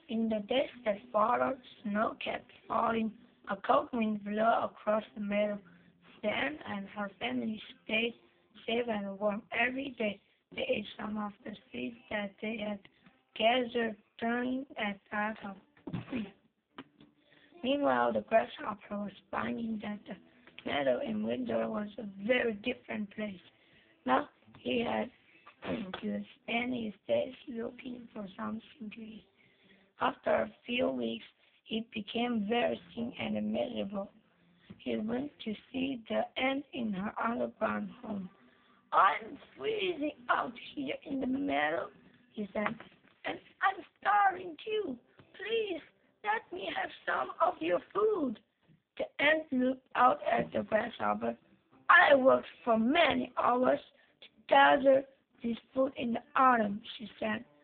In the days that followed, snow kept falling. A cold wind blew across the meadow. Stan and her family stayed safe and warm every day. They ate some of the seeds that they had gathered during a battle. Meanwhile, the grasshopper was finding that the meadow in winter was a very different place. Now he had to spend his days looking for something to eat. After a few weeks, he became very thin and miserable. He went to see the ant in her underground home. I'm freezing out here in the meadow, he said, and I'm starving too. Please let me have some of your food. The ant looked out at the grasshopper. I worked for many hours to gather this food in the autumn, she said.